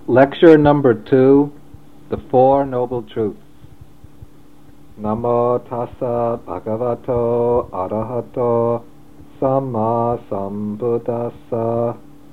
Lecture number 2, The Four Noble Truths. Namo tassa bhagavato arahato samma sambuddhassa.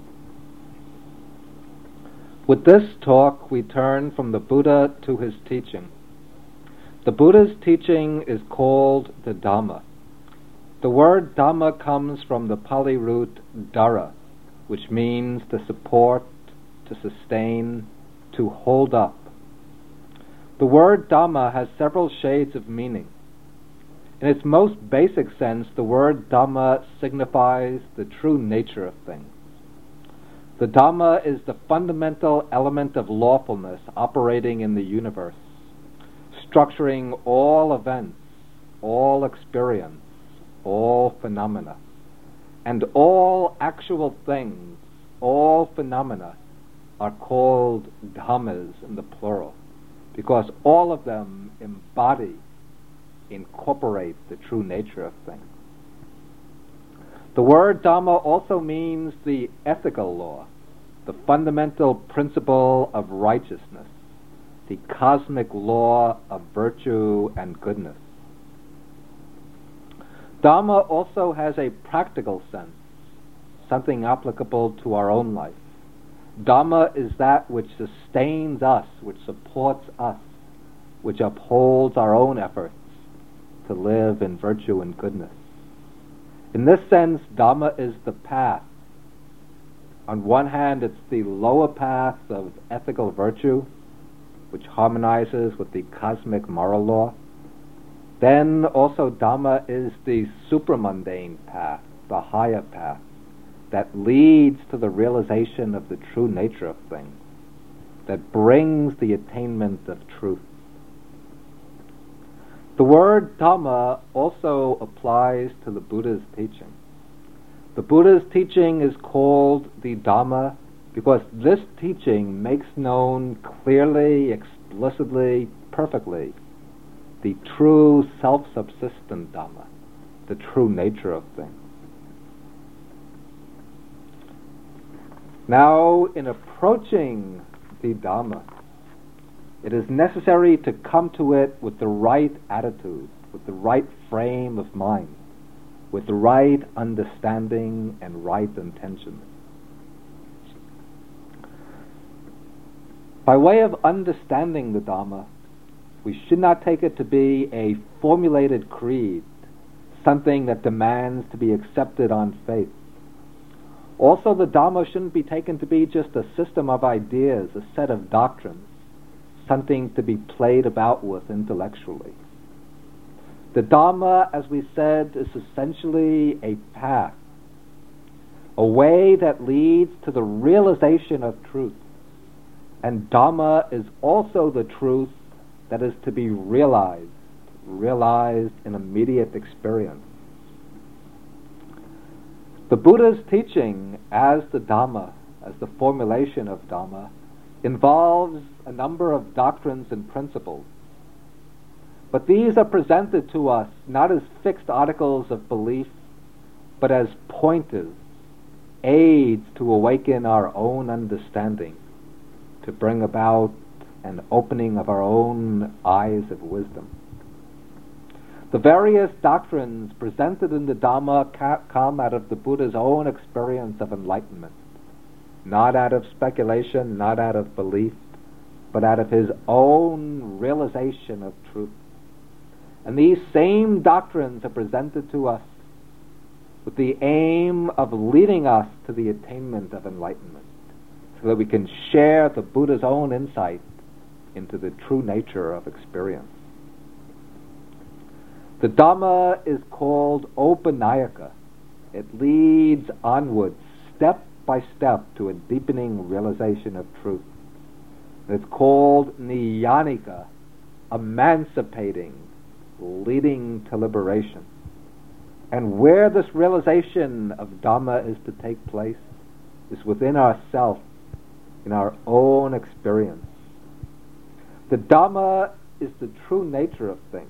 With this talk, we turn from the Buddha to his teaching. The Buddha's teaching is called the Dhamma. The word Dhamma comes from the Pali root dara, which means to support, to sustain, to hold up. The word Dhamma has several shades of meaning. In its most basic sense, the word Dhamma signifies the true nature of things. The Dhamma is the fundamental element of lawfulness operating in the universe, structuring all events, all experience, all phenomena, and all actual things, all phenomena, are called dhammas in the plural, because all of them embody, incorporate the true nature of things. The word Dhamma also means the ethical law, the fundamental principle of righteousness, the cosmic law of virtue and goodness. Dhamma also has a practical sense, something applicable to our own life. Dhamma is that which sustains us, which supports us, which upholds our own efforts to live in virtue and goodness. In this sense, Dhamma is the path. On one hand, it's the lower path of ethical virtue, which harmonizes with the cosmic moral law. Then also Dhamma is the supramundane path, the higher path, that leads to the realization of the true nature of things, that brings the attainment of truth. The word Dhamma also applies to the Buddha's teaching. The Buddha's teaching is called the Dhamma because this teaching makes known clearly, explicitly, perfectly the true self-subsistent Dhamma, the true nature of things. Now, in approaching the Dhamma, it is necessary to come to it with the right attitude, with the right frame of mind, with the right understanding and right intention. By way of understanding the Dhamma, we should not take it to be a formulated creed, something that demands to be accepted on faith. Also, the Dhamma shouldn't be taken to be just a system of ideas, a set of doctrines, something to be played about with intellectually. The Dhamma, as we said, is essentially a path, a way that leads to the realization of truth. And Dhamma is also the truth that is to be realized in immediate experience. The Buddha's teaching as the Dhamma, as the formulation of Dhamma, involves a number of doctrines and principles. But these are presented to us not as fixed articles of belief, but as pointers, aids to awaken our own understanding, to bring about an opening of our own eyes of wisdom. The various doctrines presented in the Dhamma come out of the Buddha's own experience of enlightenment, not out of speculation, not out of belief, but out of his own realization of truth. And these same doctrines are presented to us with the aim of leading us to the attainment of enlightenment, so that we can share the Buddha's own insight into the true nature of experience. The Dhamma is called Upanayaka. It leads onwards, step by step, to a deepening realization of truth. It's called Niyanika, emancipating, leading to liberation. And where this realization of Dhamma is to take place is within ourselves, in our own experience. The Dhamma is the true nature of things,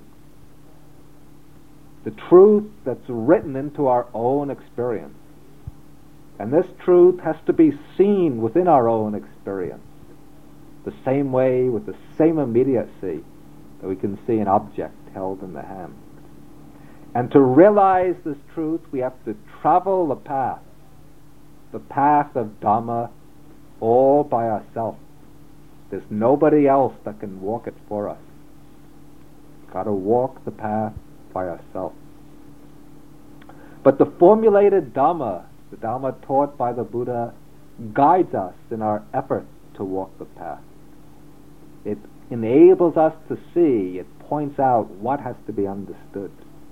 the truth that's written into our own experience. And this truth has to be seen within our own experience. the same way with the same immediacy that we can see an object held in the hand. And to realize this truth, we have to travel the path of Dhamma, all by ourselves. There's nobody else that can walk it for us. Got to walk the path by ourselves. But the formulated Dhamma, the Dhamma taught by the Buddha, guides us in our effort to walk the path. It enables us to see, it points out what has to be understood.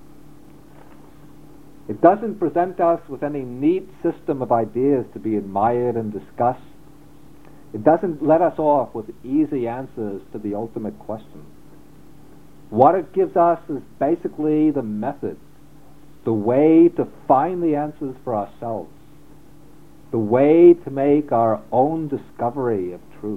It doesn't present us with any neat system of ideas to be admired and discussed. It doesn't let us off with easy answers to the ultimate question. What it gives us is basically the method, the way to find the answers for ourselves, the way to make our own discovery of truth.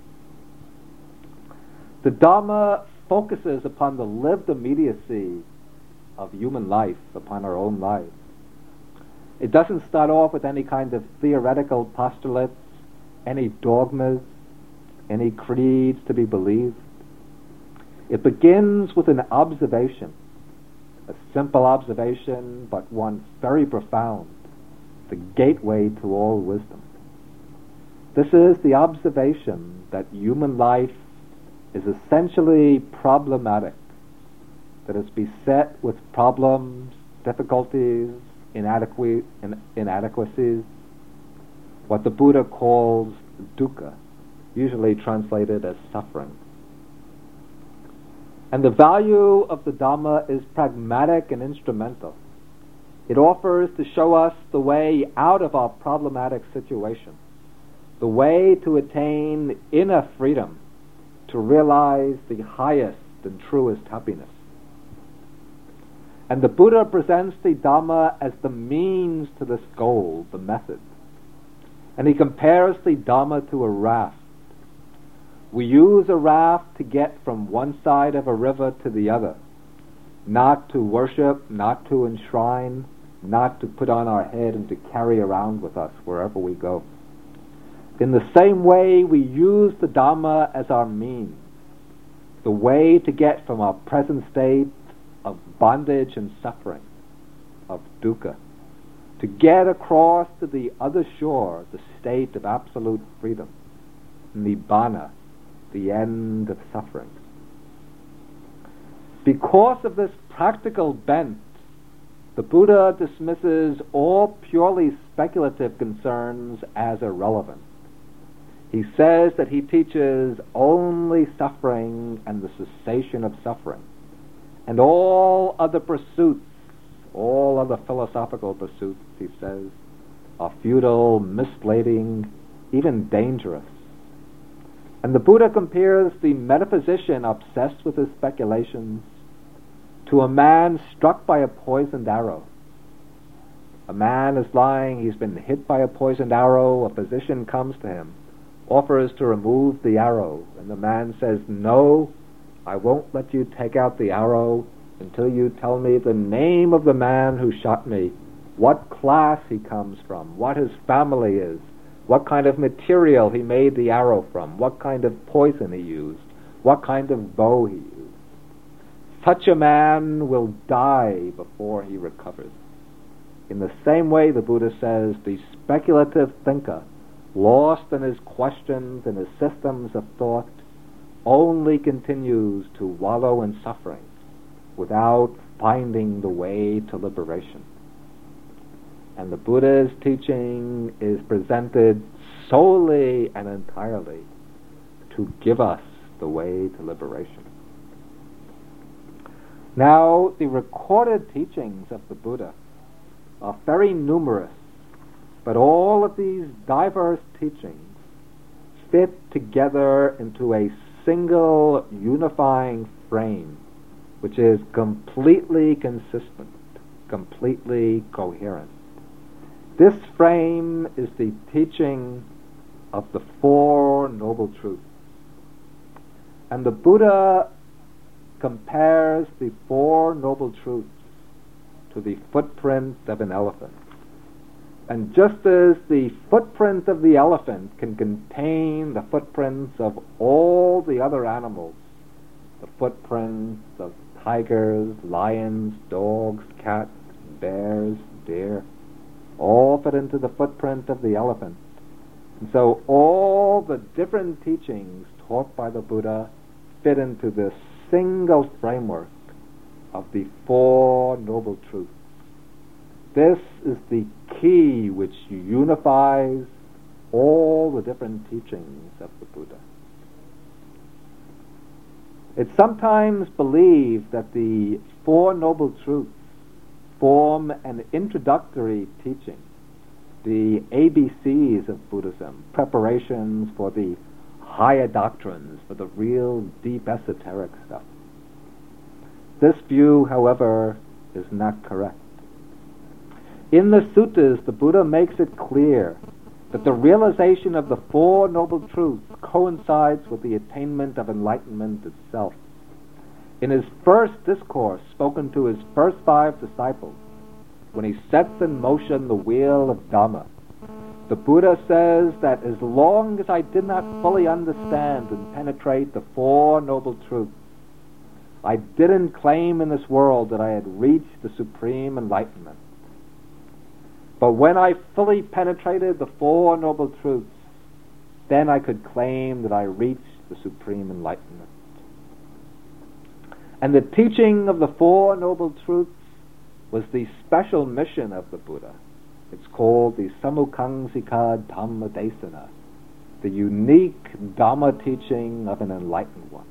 The Dhamma focuses upon the lived immediacy of human life, upon our own lives. It doesn't start off with any kind of theoretical postulates, any dogmas, any creeds to be believed. It begins with an observation, a simple observation, but one very profound, the gateway to all wisdom. This is the observation that human life is essentially problematic, that is beset with problems, difficulties, inadequacies, what the Buddha calls dukkha, usually translated as suffering. And the value of the Dhamma is pragmatic and instrumental. It offers to show us the way out of our problematic situation, the way to attain inner freedom, to realize the highest and truest happiness. And the Buddha presents the Dhamma as the means to this goal, the method. And he compares the Dhamma to a raft. We use a raft to get from one side of a river to the other, not to worship, not to enshrine, not to put on our head and to carry around with us wherever we go. In the same way, we use the Dhamma as our means, the way to get from our present state of bondage and suffering, of dukkha, to get across to the other shore, the state of absolute freedom, nibbana, the end of suffering. Because of this practical bent, the Buddha dismisses all purely speculative concerns as irrelevant. He says that he teaches only suffering and the cessation of suffering. And all other pursuits, all other philosophical pursuits, he says, are futile, misleading, even dangerous. And the Buddha compares the metaphysician obsessed with his speculations to a man struck by a poisoned arrow. A man is lying, he's been hit by a poisoned arrow, a physician comes to him, offers to remove the arrow, and the man says, "No, I won't let you take out the arrow until you tell me the name of the man who shot me, what class he comes from, what his family is, what kind of material he made the arrow from, what kind of poison he used, what kind of bow he used. Such a man will die before he recovers." In the same way, the Buddha says, the speculative thinker, lost in his questions and his systems of thought, only continues to wallow in suffering without finding the way to liberation. And the Buddha's teaching is presented solely and entirely to give us the way to liberation. Now, the recorded teachings of the Buddha are very numerous, but all of these diverse teachings fit together into a single unifying frame, which is completely consistent, completely coherent. This frame is the teaching of the Four Noble Truths. And the Buddha compares the Four Noble Truths to the footprint of an elephant. And just as the footprint of the elephant can contain the footprints of all the other animals, the footprints of tigers, lions, dogs, cats, bears, deer, all fit into the footprint of the elephant. And so all the different teachings taught by the Buddha fit into this single framework of the Four Noble Truths. This is the key which unifies all the different teachings of the Buddha. It's sometimes believed that the Four Noble Truths form an introductory teaching, the ABCs of Buddhism, preparations for the higher doctrines, for the real deep esoteric stuff. This view, however, is not correct. In the suttas, the Buddha makes it clear that the realization of the Four Noble Truths coincides with the attainment of enlightenment itself. In his first discourse, spoken to his first 5 disciples, when he sets in motion the wheel of Dhamma, the Buddha says that as long as I did not fully understand and penetrate the Four Noble Truths, I didn't claim in this world that I had reached the supreme enlightenment. But when I fully penetrated the Four Noble Truths, then I could claim that I reached the supreme enlightenment. And the teaching of the Four Noble Truths was the special mission of the Buddha. It's called the Samukhangsika Dhamma Desana, the unique Dhamma teaching of an enlightened one.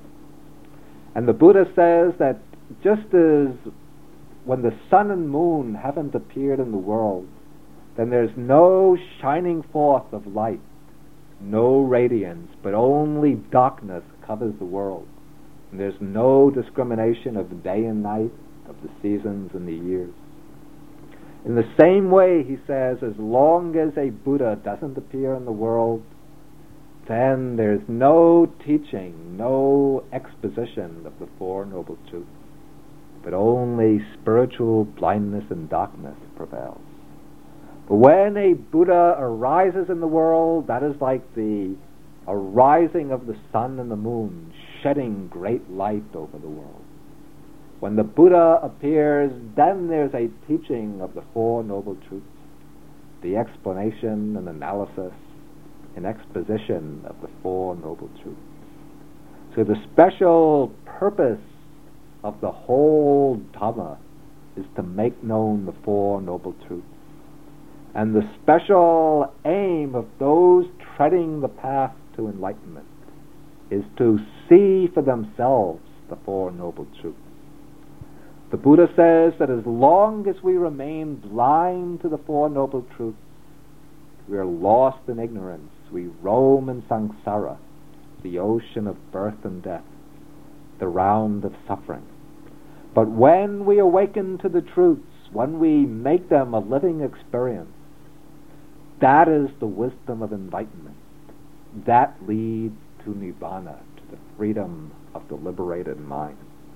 And the Buddha says that just as when the sun and moon haven't appeared in the world, then there's no shining forth of light, no radiance, but only darkness covers the world. And there's no discrimination of day and night, of the seasons and the years. In the same way, he says, as long as a Buddha doesn't appear in the world, then there's no teaching, no exposition of the Four Noble Truths, but only spiritual blindness and darkness prevails. But when a Buddha arises in the world, that is like the arising of the sun and the moon, shedding great light over the world. When the Buddha appears, then there's a teaching of the Four Noble Truths, the explanation and analysis and exposition of the Four Noble Truths. So the special purpose of the whole Dhamma is to make known the Four Noble Truths. And the special aim of those treading the path to enlightenment is to see for themselves the Four Noble Truths. The Buddha says that as long as we remain blind to the Four Noble Truths, we are lost in ignorance. We roam in samsara, the ocean of birth and death, the round of suffering. But when we awaken to the truths, when we make them a living experience, that is the wisdom of enlightenment. That leads to Nibbana, to the freedom of the liberated mind.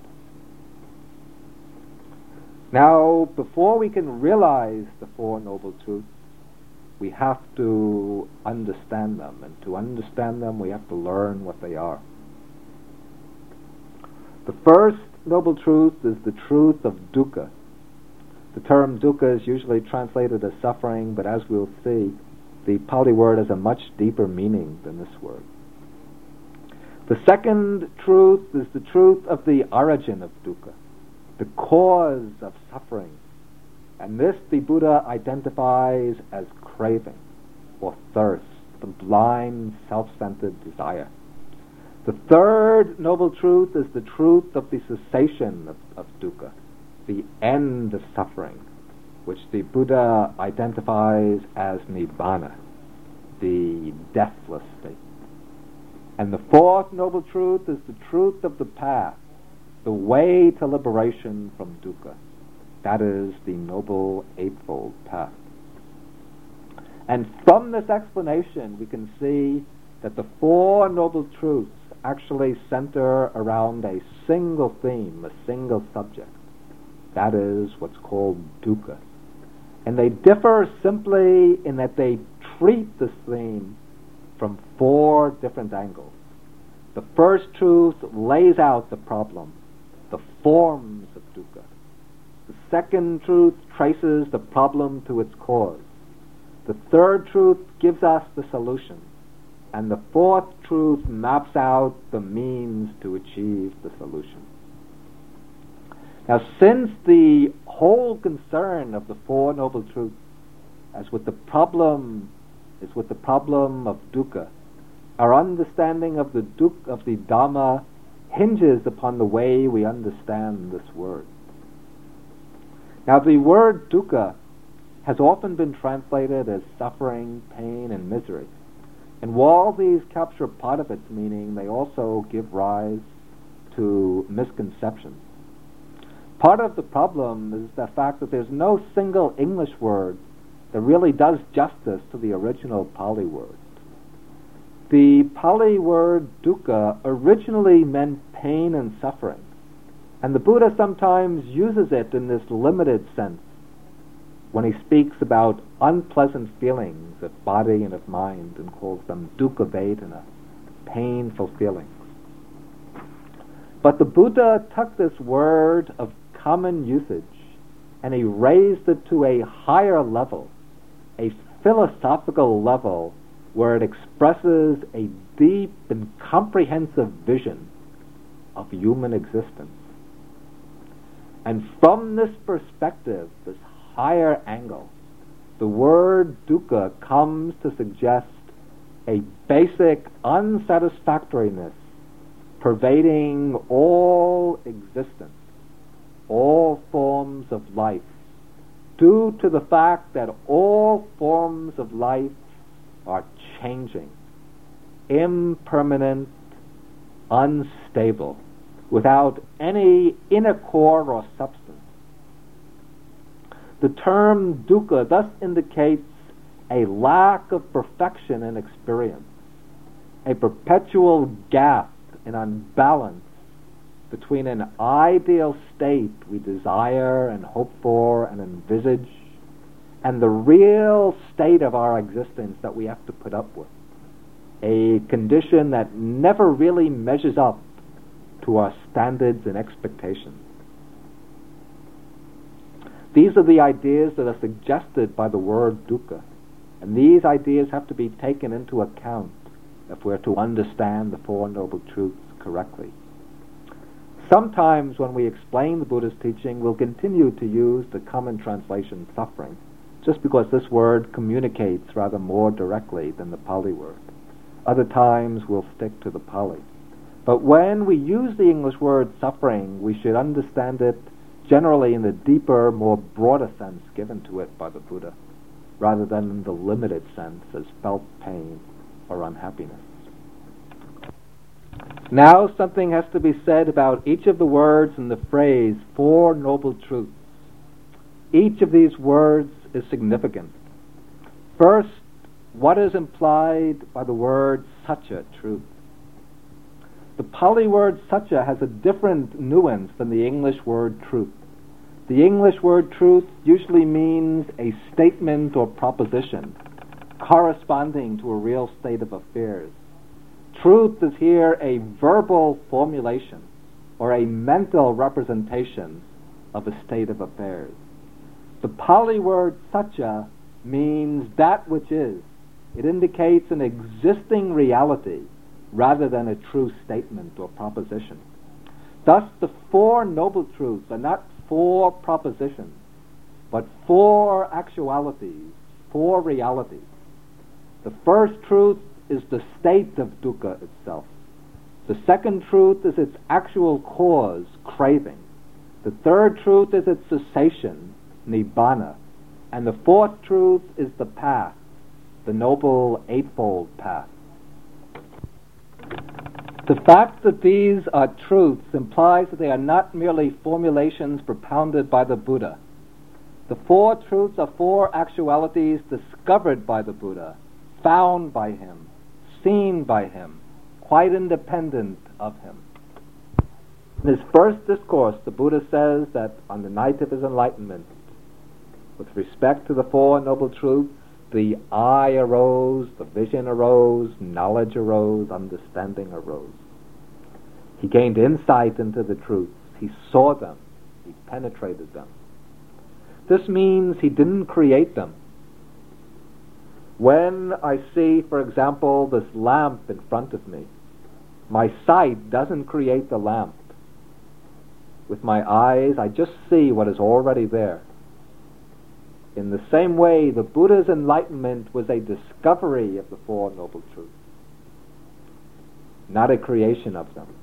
Now, before we can realize the Four Noble Truths, we have to understand them. And to understand them, we have to learn what they are. The first Noble Truth is the truth of dukkha. The term dukkha is usually translated as suffering, but as we'll see, the Pali word has a much deeper meaning than this word. The second truth is the truth of the origin of dukkha, the cause of suffering. And this the Buddha identifies as craving or thirst, the blind, self-centered desire. The third noble truth is the truth of the cessation of dukkha, the end of suffering, which the Buddha identifies as Nibbana, the deathless state. And the fourth noble truth is the truth of the path, the way to liberation from dukkha. That is the Noble Eightfold Path. And from this explanation, we can see that the Four Noble Truths actually center around a single theme, a single subject. That is what's called dukkha. And they differ simply in that they treat this theme from 4 different angles. The first truth lays out the problem, the forms of dukkha. The second truth traces the problem to its cause. The third truth gives us the solution. And the fourth truth maps out the means to achieve the solution. Now, since the whole concern of the Four Noble Truths is with the problem of dukkha, our understanding of the Dhamma hinges upon the way we understand this word. Now, the word dukkha has often been translated as suffering, pain, and misery. And while these capture part of its meaning, they also give rise to misconceptions. Part of the problem is the fact that there's no single English word that really does justice to the original Pali word. The Pali word dukkha originally meant pain and suffering, and the Buddha sometimes uses it in this limited sense when he speaks about unpleasant feelings of body and of mind and calls them dukkha vedana, painful feelings. But the Buddha took this word of common usage and he raised it to a higher level, a philosophical level where it expresses a deep and comprehensive vision of human existence. And from this perspective, this higher angle, the word dukkha comes to suggest a basic unsatisfactoriness pervading all existence, all forms of life, due to the fact that all forms of life are changing, impermanent, unstable, without any inner core or substance. The term dukkha thus indicates a lack of perfection in experience, a perpetual gap and unbalance between an ideal state we desire and hope for and envisage and the real state of our existence that we have to put up with, a condition that never really measures up to our standards and expectations. These are the ideas that are suggested by the word dukkha, and these ideas have to be taken into account if we're to understand the Four Noble Truths correctly. Sometimes when we explain the Buddha's teaching, we'll continue to use the common translation suffering, just because this word communicates rather more directly than the Pali word. Other times we'll stick to the Pali. But when we use the English word suffering, we should understand it generally in the deeper, more broader sense given to it by the Buddha, rather than in the limited sense as felt pain or unhappiness. Now something has to be said about each of the words in the phrase Four Noble Truths. Each of these words is significant. First, what is implied by the word satya, truth? The Pali word satya has a different nuance than the English word truth. The English word truth usually means a statement or proposition corresponding to a real state of affairs. Truth is here a verbal formulation or a mental representation of a state of affairs. The Pali word satya means that which is. It indicates an existing reality rather than a true statement or proposition. Thus, the Four Noble Truths are not 4 propositions, but 4 actualities, 4 realities. The first truth is the state of dukkha itself. The second truth is its actual cause, craving. The third truth is its cessation, nibbana. And the fourth truth is the path, the Noble Eightfold Path. The fact that these are truths implies that they are not merely formulations propounded by the Buddha. The 4 truths are 4 actualities discovered by the Buddha, found by him, seen by him, quite independent of him. In his first discourse, the Buddha says that on the night of his enlightenment, With respect to the Four Noble Truths, the eye arose, the vision arose, knowledge arose, understanding arose. He gained insight into the truths. He saw them. He penetrated them. This means he didn't create them. When I see, for example, this lamp in front of me, my sight doesn't create the lamp. With my eyes, I just see what is already there. In the same way, the Buddha's enlightenment was a discovery of the Four Noble Truths, not a creation of them.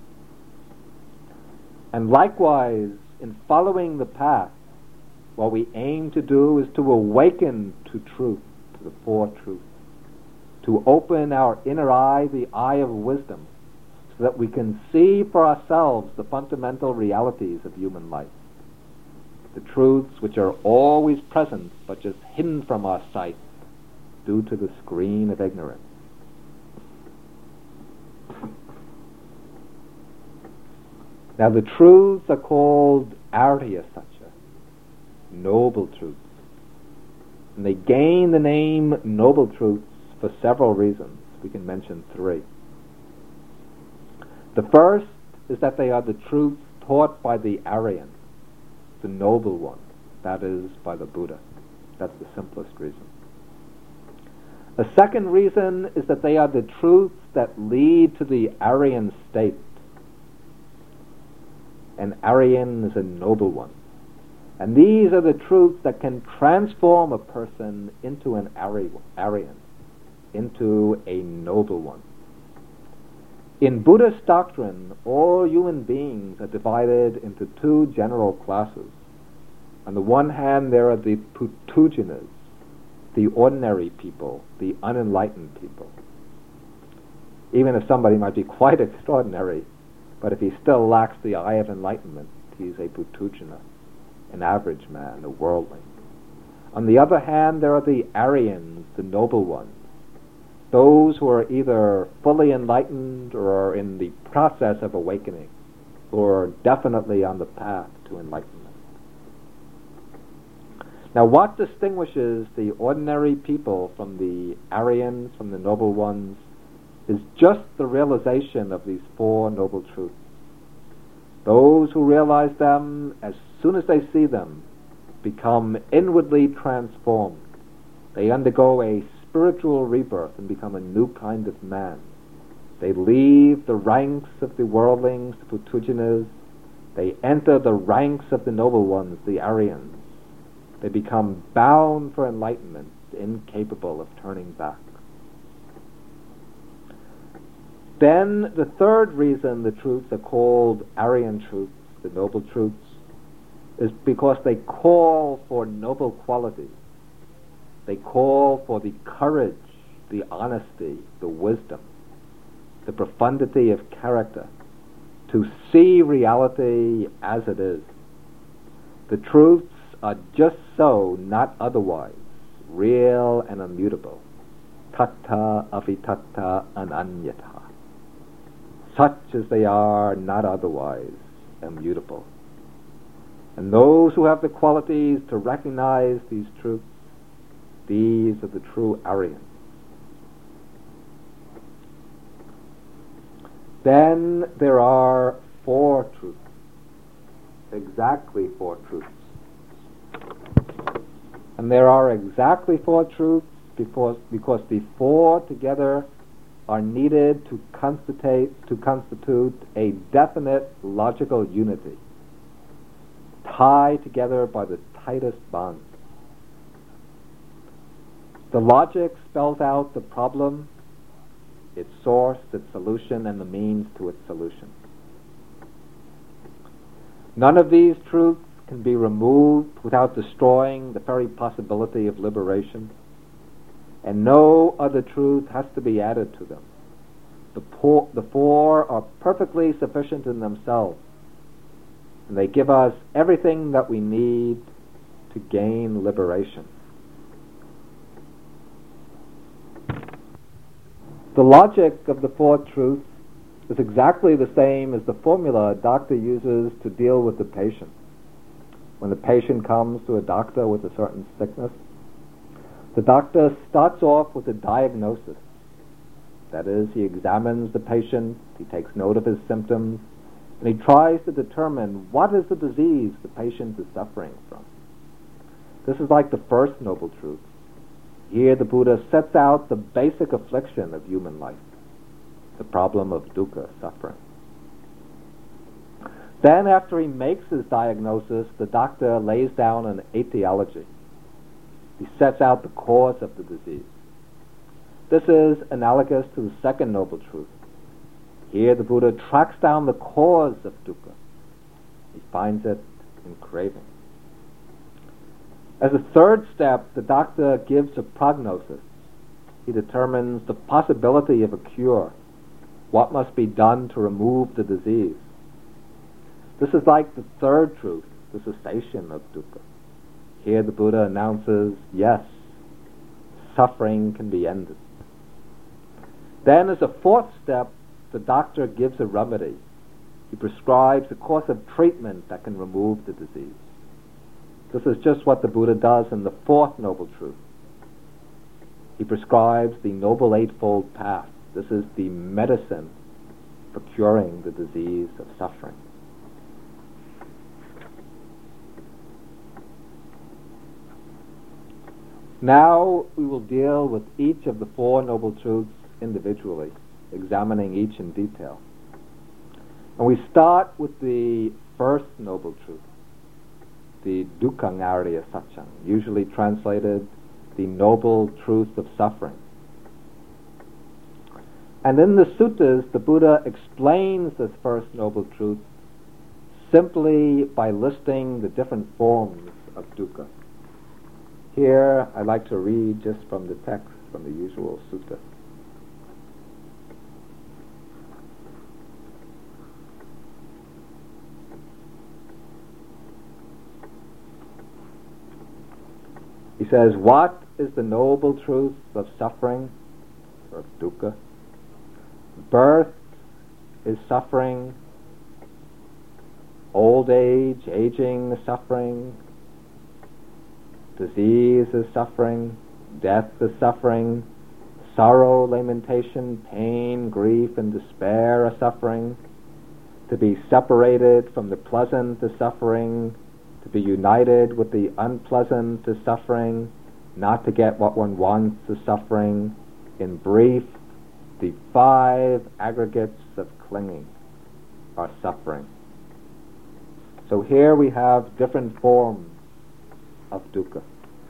And likewise, in following the path, what we aim to do is to awaken to truth, to the Four Truths, to open our inner eye, the eye of wisdom, so that we can see for ourselves the fundamental realities of human life. The truths which are always present but just hidden from our sight due to the screen of ignorance. Now the truths are called Arya Satya, noble truths. And they gain the name noble truths for several reasons. We can mention three. The first is that they are the truths taught by the Aryan, the noble one, that is, by the Buddha. That's the simplest reason. A second reason is that they are the truths that lead to the Aryan state. An Aryan is a noble one. And these are the truths that can transform a person into an Aryan, into a noble one. In Buddhist doctrine, all human beings are divided into two general classes. On the one hand, there are the Putujanas, the ordinary people, the unenlightened people. Even if somebody might be quite extraordinary, but if he still lacks the eye of enlightenment, he's a Putujana, an average man, a worldling. On the other hand, there are the Aryans, the noble ones, those who are either fully enlightened or are in the process of awakening, or definitely on the path to enlightenment. Now, what distinguishes the ordinary people from the Aryans, from the noble ones, is just the realization of these Four Noble Truths. Those who realize them, as soon as they see them, become inwardly transformed. They undergo a spiritual rebirth and become a new kind of man. They leave the ranks of the worldlings, the Putujanas. They enter the ranks of the noble ones, the Aryans. They become bound for enlightenment, incapable of turning back. Then the third reason the truths are called Aryan truths, the noble truths, is because they call for noble qualities. They call for the courage, the honesty, the wisdom, the profundity of character, to see reality as it is. The truths are just so, not otherwise, real and immutable. Tattva avitattva ananyatha. Such as they are, not otherwise, immutable. And those who have the qualities to recognize these truths, these are the true Aryans. Then there are four truths, exactly four truths. And there are exactly four truths because the four together are needed to constitute a definite logical unity, tied together by the tightest bonds. The logic spells out the problem, its source, its solution, and the means to its solution. None of these truths can be removed without destroying the very possibility of liberation, and no other truth has to be added to them. The four are perfectly sufficient in themselves, and they give us everything that we need to gain liberation. The logic of the four truths is exactly the same as the formula a doctor uses to deal with the patient. When the patient comes to a doctor with a certain sickness, the doctor starts off with a diagnosis. That is, he examines the patient, he takes note of his symptoms, and he tries to determine what is the disease the patient is suffering from. This is like the first noble truth. Here the Buddha sets out the basic affliction of human life, the problem of dukkha, suffering. Then, after he makes his diagnosis, the doctor lays down an etiology. He sets out the cause of the disease. This is analogous to the second noble truth. Here the Buddha tracks down the cause of dukkha. He finds it in craving. As a third step, the doctor gives a prognosis. He determines the possibility of a cure, what must be done to remove the disease. This is like the third truth, the cessation of dukkha. Here the Buddha announces, yes, suffering can be ended. Then, as a fourth step, the doctor gives a remedy. He prescribes a course of treatment that can remove the disease. This is just what the Buddha does in the fourth noble truth. He prescribes the Noble Eightfold Path. This is the medicine for curing the disease of suffering. Now we will deal with each of the four noble truths individually, examining each in detail. And we start with the first noble truth, the Dukkhaṃ Arya Sacchaṃ, usually translated the noble truth of suffering. And in the suttas, the Buddha explains this first noble truth simply by listing the different forms of dukkha. Here, I'd like to read just from the text, from the usual sutta. He says, what is the noble truth of suffering, or of dukkha? Birth is suffering, old age, aging is suffering, disease is suffering, death is suffering, sorrow, lamentation, pain, grief, and despair are suffering. To be separated from the pleasant is suffering. To be united with the unpleasant is suffering. Not to get what one wants is suffering. In brief, the five aggregates of clinging are suffering. So here we have different forms of dukkha.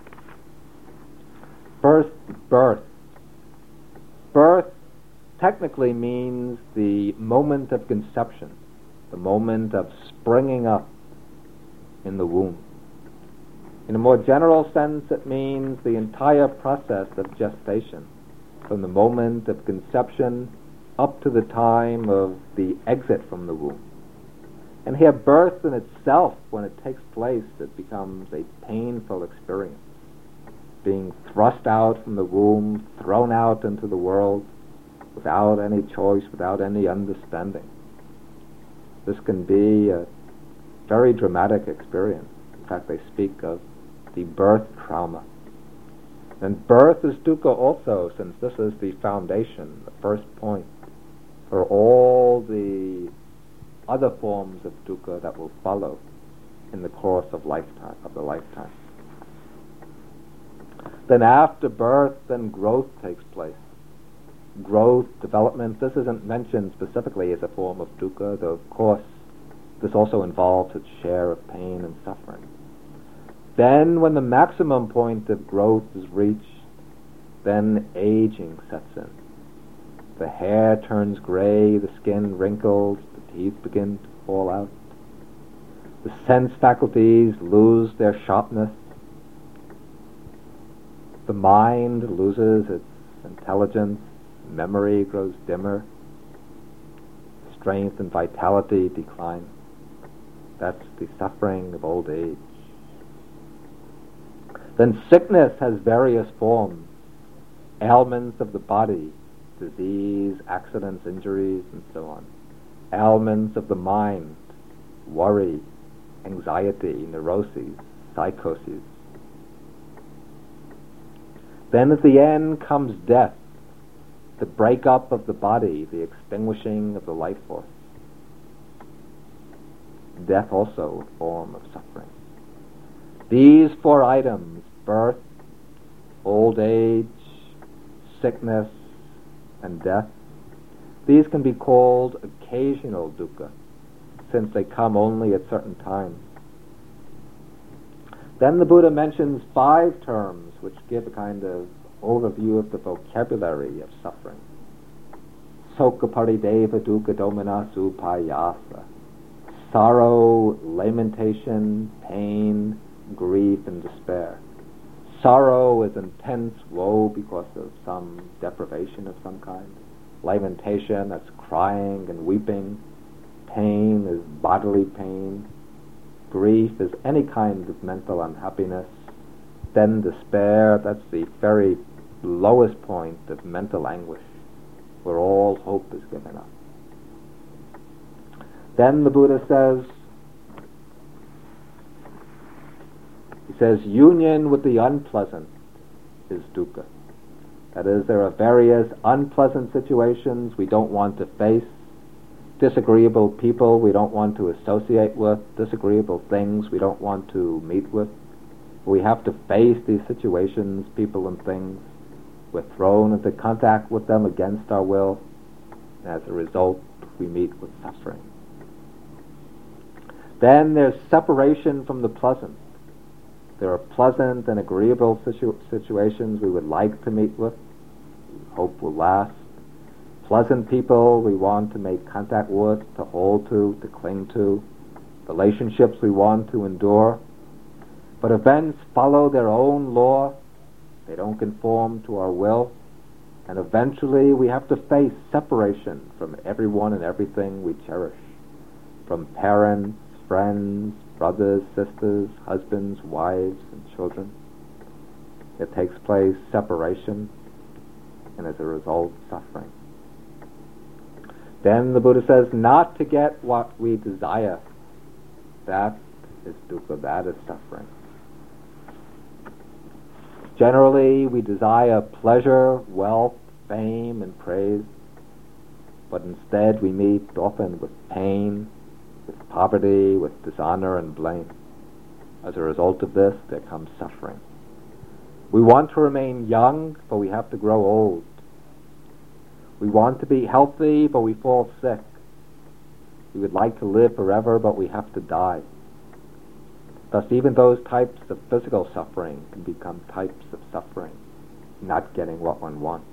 First, birth. Birth technically means the moment of conception, the moment of springing up in the womb. In a more general sense, it means the entire process of gestation, from the moment of conception up to the time of the exit from the womb. And here, birth in itself, when it takes place, it becomes a painful experience. Being thrust out from the womb, thrown out into the world, without any choice, without any understanding. This can be a very dramatic experience. In fact, they speak of the birth trauma. And birth is dukkha also, since this is the foundation, the first point for all the other forms of dukkha that will follow in the course of the lifetime. Then after birth, then growth takes place. Growth, development, this isn't mentioned specifically as a form of dukkha, though of course this also involves its share of pain and suffering. Then when the maximum point of growth is reached, then aging sets in. The hair turns gray, the skin wrinkles, the teeth begin to fall out. The sense faculties lose their sharpness. The mind loses its intelligence, memory grows dimmer, strength and vitality decline. That's the suffering of old age. Then sickness has various forms, ailments of the body, disease, accidents, injuries, and so on. Ailments of the mind, worry, anxiety, neuroses, psychoses. Then at the end comes death, the breakup of the body, the extinguishing of the life force. Death also a form of suffering. These four items, birth, old age, sickness, and death, these can be called occasional dukkha, since they come only at certain times. Then the Buddha mentions 5 terms which give a kind of overview of the vocabulary of suffering. Sokha parideva dukkha domina supayasa. Sorrow, lamentation, pain, grief, and despair. Sorrow is intense woe because of some deprivation of some kind. Lamentation, that's crying and weeping. Pain is bodily pain. Grief is any kind of mental unhappiness. Then despair, that's the very lowest point of mental anguish, where all hope is given up. Then the Buddha says, union with the unpleasant is dukkha. That is, there are various unpleasant situations we don't want to face, disagreeable people we don't want to associate with, disagreeable things we don't want to meet with. We have to face these situations, people and things. We're thrown into contact with them against our will. And as a result, we meet with suffering. Then there's separation from the pleasant. There are pleasant and agreeable situations we would like to meet with, we hope will last. Pleasant people we want to make contact with, to hold to cling to. Relationships we want to endure. But events follow their own law. They don't conform to our will. And eventually we have to face separation from everyone and everything we cherish. From parents, friends, brothers, sisters, husbands, wives, and children. It takes place separation, and as a result, suffering. Then the Buddha says, not to get what we desire, that is dukkha, that is suffering. Generally, we desire pleasure, wealth, fame, and praise, but instead we meet often with pain, with poverty, with dishonor and blame. As a result of this, there comes suffering. We want to remain young, but we have to grow old. We want to be healthy, but we fall sick. We would like to live forever, but we have to die. Thus, even those types of physical suffering can become types of suffering, not getting what one wants.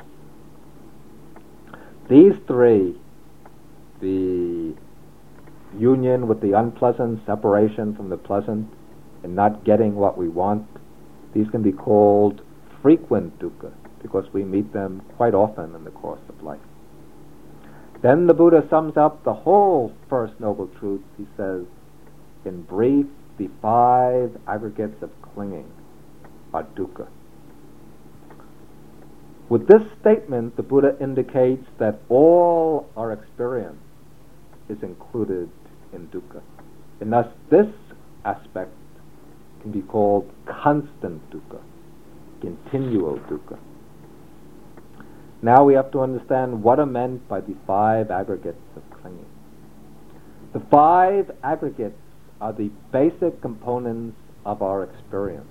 These 3, the union with the unpleasant, separation from the pleasant, and not getting what we want, these can be called frequent dukkha, because we meet them quite often in the course of life. Then the Buddha sums up the whole First Noble Truth. He says, in brief, the 5 aggregates of clinging are dukkha. With this statement, the Buddha indicates that all our experience is included in dukkha. And thus this aspect can be called constant dukkha, continual dukkha. Now we have to understand what are meant by the 5 aggregates of clinging. The 5 aggregates are the basic components of our experience,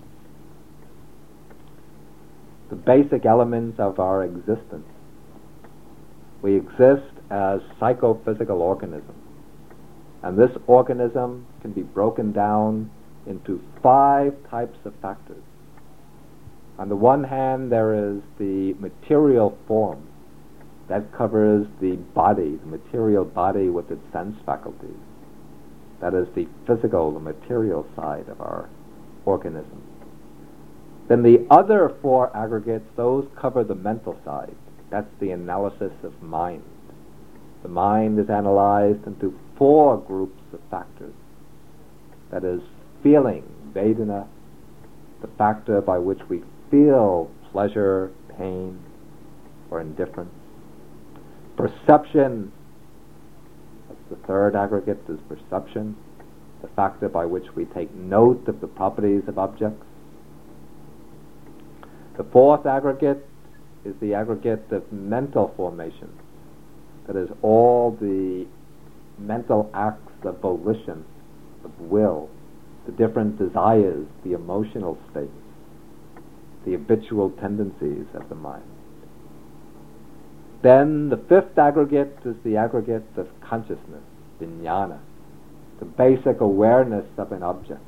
the basic elements of our existence. We exist as psychophysical organisms, and this organism can be broken down into 5 types of factors. On the one hand, there is the material form that covers the body, the material body with its sense faculties. That is the physical, the material side of our organism. Then the other 4 aggregates, those cover the mental side. That's the analysis of mind. The mind is analyzed into 4 groups of factors. That is feeling, vedana, the factor by which we feel pleasure, pain, or indifference. Perception, that's the 3rd aggregate, is perception. the factor by which we take note of the properties of objects. The fourth aggregate is the aggregate of mental formation. That is, all the mental acts of volition, of will, the different desires, the emotional states, the habitual tendencies of the mind. Then the fifth aggregate is the aggregate of consciousness, vijnana, the basic awareness of an object.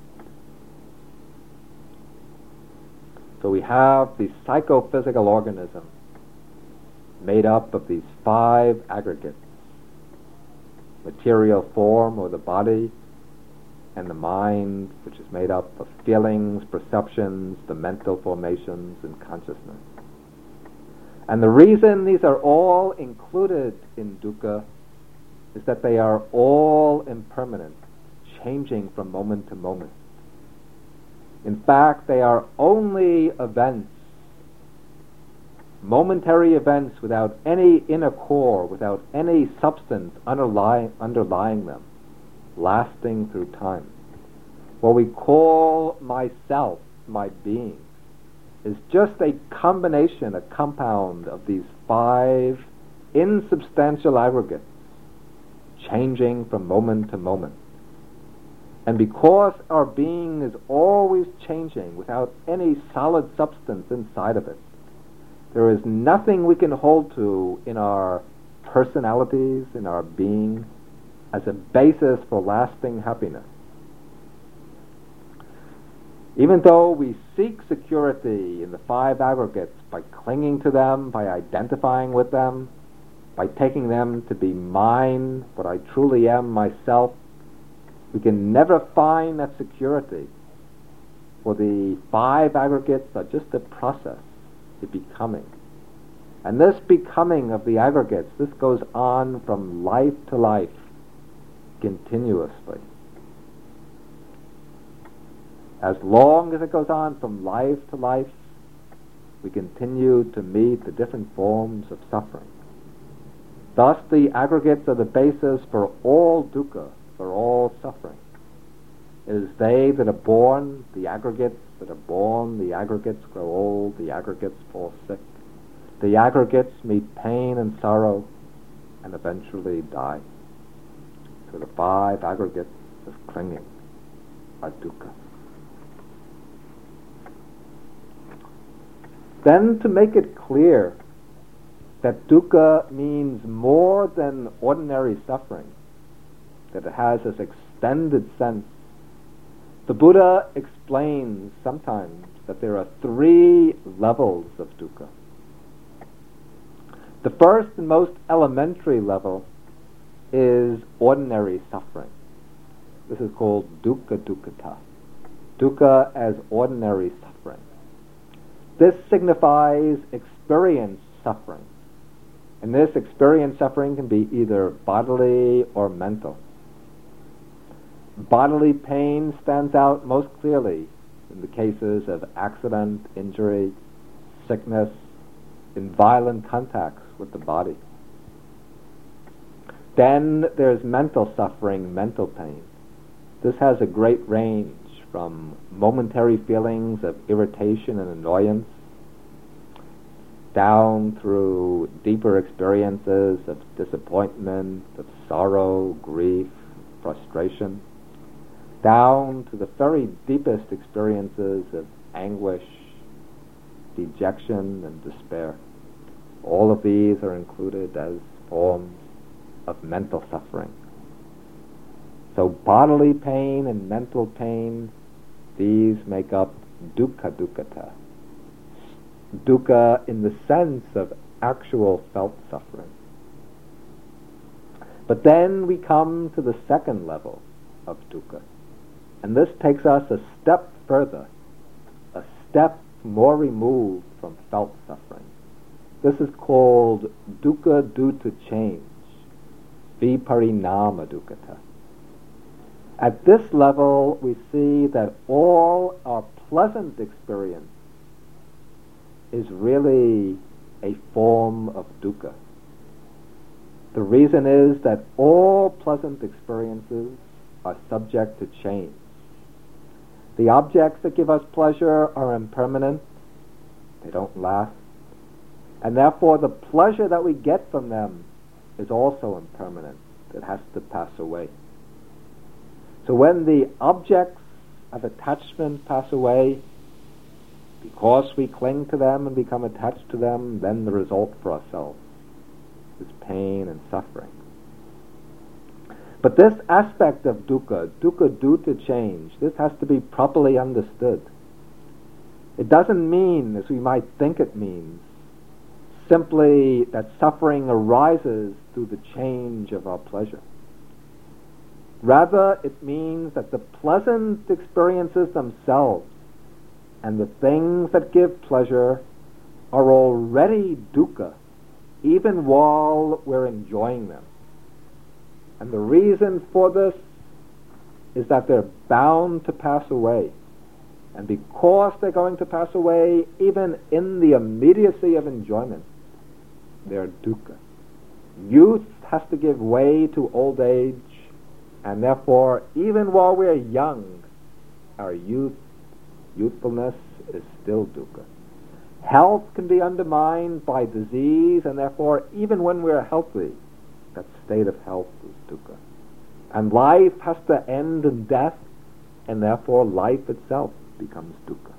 So we have the psychophysical organism made up of these five aggregates: material form, or the body, and the mind, which is made up of feelings, perceptions, the mental formations, and consciousness. And the reason these are all included in dukkha is that they are all impermanent, changing from moment to moment. In fact, they are only events, momentary events without any inner core, without any substance underlying them, lasting through time. What we call myself, my being, is just a combination, a compound of these five insubstantial aggregates, changing from moment to moment. And because our being is always changing without any solid substance inside of it, there is nothing we can hold to in our personalities, in our being, as a basis for lasting happiness. Even though we seek security in the five aggregates by clinging to them, by identifying with them, by taking them to be mine, what I truly am, myself, we can never find that security. For the five aggregates are just a process, a becoming. And this becoming of the aggregates, this goes on from life to life, continuously. As long as it goes on from life to life, we continue to meet the different forms of suffering. Thus, the aggregates are the basis for all dukkha, for all suffering. It is they that are born, the aggregates that are born, the aggregates grow old, the aggregates fall sick. The aggregates meet pain and sorrow and eventually die. So the five aggregates of clinging are dukkha. Then, to make it clear that dukkha means more than ordinary suffering, that it has this extended sense, the Buddha explains sometimes that there are three levels of dukkha. The first and most elementary level is ordinary suffering. This is called dukkha dukkhata. Dukkha as ordinary suffering. This signifies experienced suffering. And this experienced suffering can be either bodily or mental. Bodily pain stands out most clearly in the cases of accident, injury, sickness, in violent contacts with the body. Then there's mental suffering, mental pain. This has a great range from momentary feelings of irritation and annoyance down through deeper experiences of disappointment, of sorrow, grief, frustration, down to the very deepest experiences of anguish, dejection, and despair. All of these are included as forms of mental suffering. So bodily pain and mental pain, these make up dukkha dukkhata. Dukkha in the sense of actual felt suffering. But then we come to the second level of dukkha. And this takes us a step further, a step more removed from felt suffering. This is called dukkha due to change, viparinama dukkhata. At this level, we see that all our pleasant experience is really a form of dukkha. The reason is that all pleasant experiences are subject to change. The objects that give us pleasure are impermanent. They don't last. And therefore the pleasure that we get from them is also impermanent. It has to pass away. So when the objects of attachment pass away, because we cling to them and become attached to them, then the result for ourselves is pain and suffering. But this aspect of dukkha due to change, this has to be properly understood. It doesn't mean, as we might think it means, simply that suffering arises through the change of our pleasure. Rather, it means that the pleasant experiences themselves and the things that give pleasure are already dukkha, even while we're enjoying them. And the reason for this is that they're bound to pass away. And because they're going to pass away, even in the immediacy of enjoyment, they're dukkha. Youth has to give way to old age, and therefore, even while we're young, our youthfulness is still dukkha. Health can be undermined by disease, and therefore, even when we're healthy, that state of health is dukkha. And life has to end in death, and therefore life itself becomes dukkha.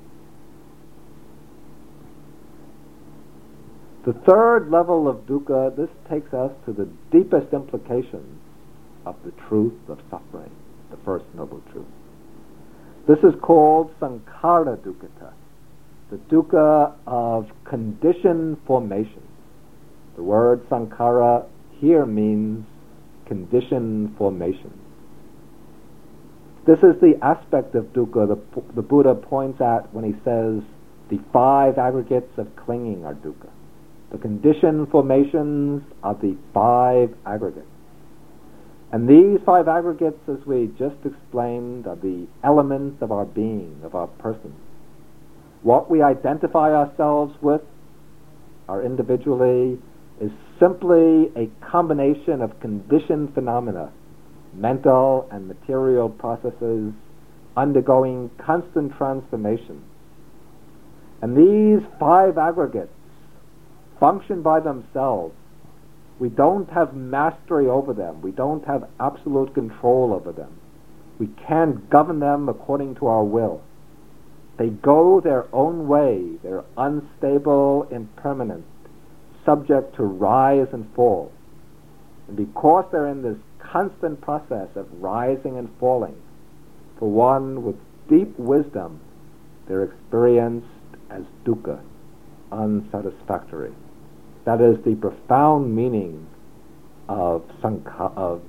The third level of dukkha, this takes us to the deepest implications of the truth of suffering, the first noble truth. This is called sankhara dukkha, the dukkha of conditioned formation. The word sankhara here means conditioned formation. This is the aspect of dukkha the Buddha points at when he says the 5 aggregates of clinging are dukkha. The conditioned formations are the 5 aggregates. And these 5 aggregates, as we just explained, are the elements of our being, of our person. What we identify ourselves with, our individually, is simply a combination of conditioned phenomena, mental and material processes undergoing constant transformation. And these 5 aggregates function by themselves. We don't have mastery over them. We don't have absolute control over them. We can't govern them according to our will. They go their own way. They're unstable, impermanent, subject to rise and fall. And because they're in this constant process of rising and falling, for one with deep wisdom, they're experienced as dukkha, unsatisfactory. That is the profound meaning of sankhara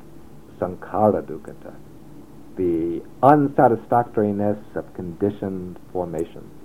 dukkha, the unsatisfactoriness of conditioned formations.